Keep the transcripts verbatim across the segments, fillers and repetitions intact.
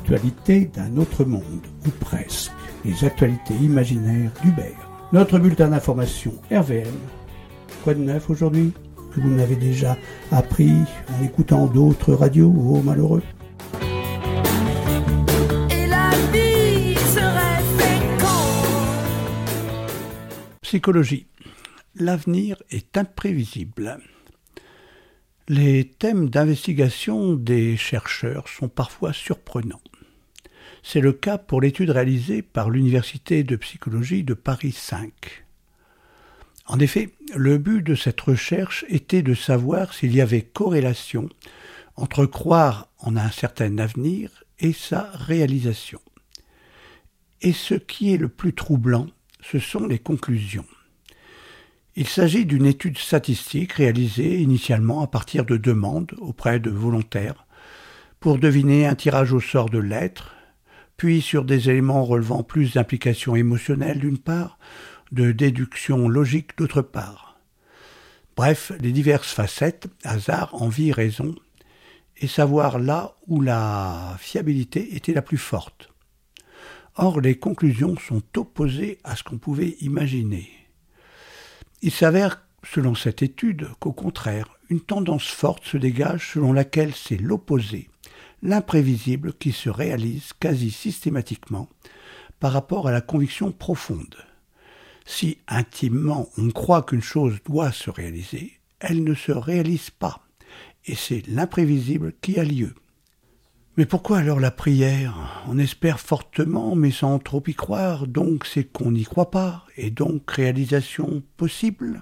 actualités d'un autre monde, ou presque, les actualités imaginaires d'Hubert. Notre bulletin d'information R V M. Quoi de neuf aujourd'hui que vous n'avez déjà appris en écoutant d'autres radios, ô malheureux? Et la vie serait féconde. Psychologie. L'avenir est imprévisible. Les thèmes d'investigation des chercheurs sont parfois surprenants. C'est le cas pour l'étude réalisée par l'Université de psychologie de Paris cinq. En effet, le but de cette recherche était de savoir s'il y avait corrélation entre croire en un certain avenir et sa réalisation. Et ce qui est le plus troublant, ce sont les conclusions. Il s'agit d'une étude statistique réalisée initialement à partir de demandes auprès de volontaires pour deviner un tirage au sort de lettres, puis sur des éléments relevant plus d'implications émotionnelles d'une part, de déduction logique d'autre part. Bref, les diverses facettes, hasard, envie, raison, et savoir là où la fiabilité était la plus forte. Or, les conclusions sont opposées à ce qu'on pouvait imaginer. Il s'avère, selon cette étude, qu'au contraire, une tendance forte se dégage selon laquelle c'est l'opposé, l'imprévisible qui se réalise quasi systématiquement par rapport à la conviction profonde. Si intimement on croit qu'une chose doit se réaliser, elle ne se réalise pas, et c'est l'imprévisible qui a lieu. Mais pourquoi alors la prière? On espère fortement, mais sans trop y croire, donc c'est qu'on n'y croit pas, et donc réalisation possible?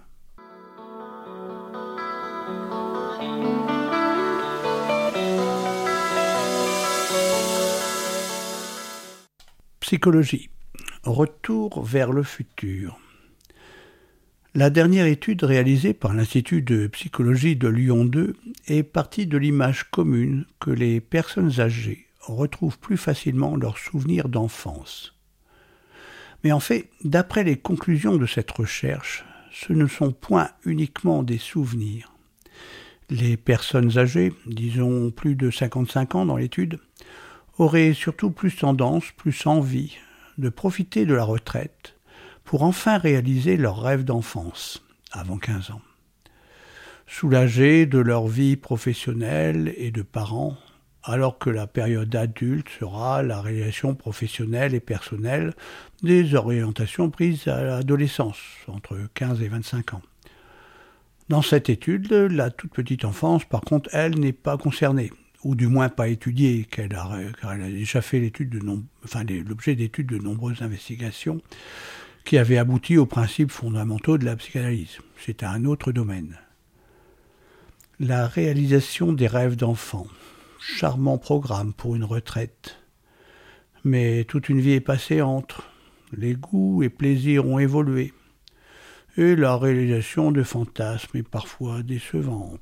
Psychologie. Retour vers le futur. La dernière étude réalisée par l'Institut de psychologie de Lyon deux est partie de l'image commune que les personnes âgées retrouvent plus facilement leurs souvenirs d'enfance. Mais en fait, d'après les conclusions de cette recherche, ce ne sont point uniquement des souvenirs. Les personnes âgées, disons plus de cinquante-cinq ans dans l'étude, auraient surtout plus tendance, plus envie de profiter de la retraite pour enfin réaliser leurs rêves d'enfance, avant quinze ans. Soulagés de leur vie professionnelle et de parents, alors que la période adulte sera la réalisation professionnelle et personnelle des orientations prises à l'adolescence, entre quinze et vingt-cinq ans. Dans cette étude, la toute petite enfance, par contre, elle n'est pas concernée, ou du moins pas étudiée, qu'elle a, car elle a déjà fait l'étude de nom, enfin, l'objet d'études de nombreuses investigations, qui avait abouti aux principes fondamentaux de la psychanalyse. C'est un autre domaine. La réalisation des rêves d'enfant. Charmant programme pour une retraite. Mais toute une vie est passée entre. Les goûts et plaisirs ont évolué. Et la réalisation de fantasmes est parfois décevante.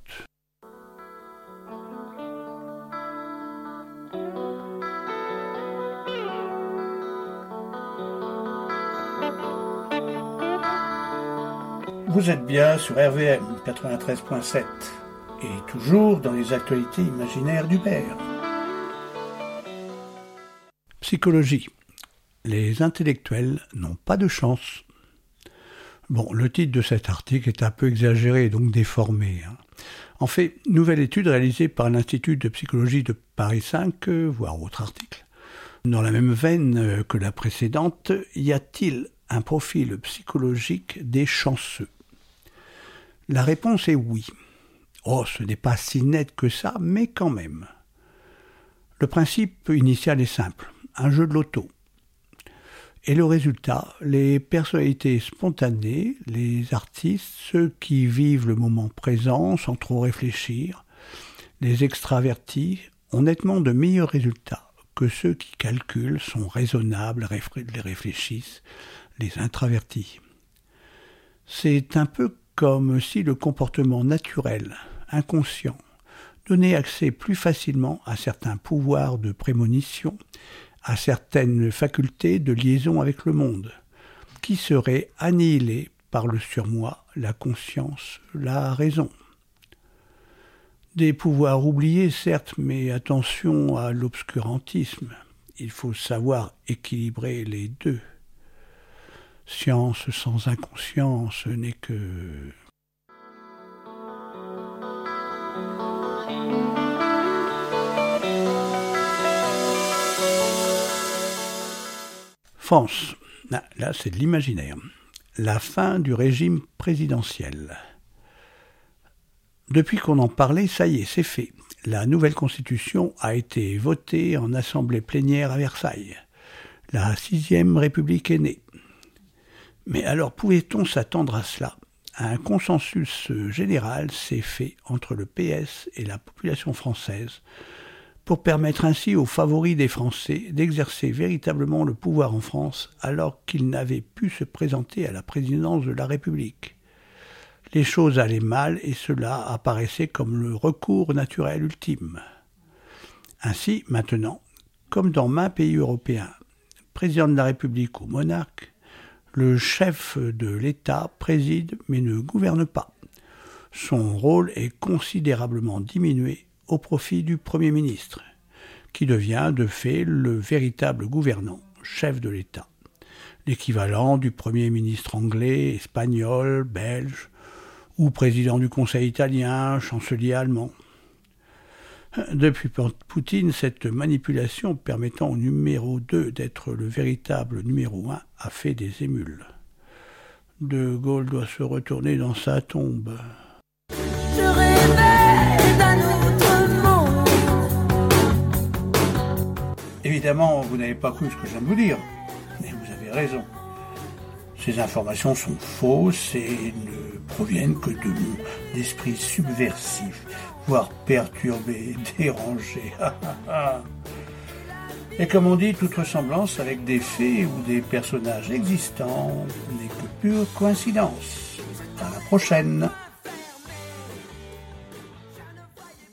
Vous êtes bien sur R V M quatre-vingt-treize point sept et toujours dans les actualités imaginaires d'Hubert. Psychologie. Les intellectuels n'ont pas de chance. Bon, le titre de cet article est un peu exagéré, donc déformé. Hein. En fait, nouvelle étude réalisée par l'Institut de psychologie de Paris cinq, euh, voire autre article. Dans la même veine euh, que la précédente, y a-t-il un profil psychologique des chanceux? La réponse est oui. Oh, ce n'est pas si net que ça, mais quand même. Le principe initial est simple, un jeu de loto. Et le résultat, les personnalités spontanées, les artistes, ceux qui vivent le moment présent sans trop réfléchir, les extravertis, ont nettement de meilleurs résultats que ceux qui calculent, sont raisonnables, les réfléchissent, les introvertis. C'est un peu comme si le comportement naturel, inconscient, donnait accès plus facilement à certains pouvoirs de prémonition, à certaines facultés de liaison avec le monde, qui seraient annihilées par le surmoi, la conscience, la raison. Des pouvoirs oubliés, certes, mais attention à l'obscurantisme. Il faut savoir équilibrer les deux. Science sans inconscience n'est que... France. Là, là c'est de l'imaginaire. La fin du régime présidentiel. Depuis qu'on en parlait, ça y est, c'est fait. La nouvelle constitution a été votée en assemblée plénière à Versailles. La sixième République est née. Mais alors, pouvait-on s'attendre à cela ? Un consensus général s'est fait entre le P S et la population française pour permettre ainsi aux favoris des Français d'exercer véritablement le pouvoir en France alors qu'ils n'avaient pu se présenter à la présidence de la République. Les choses allaient mal et cela apparaissait comme le recours naturel ultime. Ainsi, maintenant, comme dans maints pays européens, président de la République ou monarque, le chef de l'État préside mais ne gouverne pas. Son rôle est considérablement diminué au profit du Premier ministre, qui devient de fait le véritable gouvernant, chef de l'État, l'équivalent du Premier ministre anglais, espagnol, belge, ou président du Conseil italien, chancelier allemand. Depuis Poutine, cette manipulation permettant au numéro deux d'être le véritable numéro un a fait des émules. De Gaulle doit se retourner dans sa tombe. Je rêvais d'un autre monde. Évidemment, vous n'avez pas cru ce que je viens de vous dire, mais vous avez raison. Ces informations sont fausses et ne proviennent que de mon esprit subversif, voire perturbé, dérangé. Et comme on dit, toute ressemblance avec des faits ou des personnages existants n'est que pure coïncidence. À la prochaine.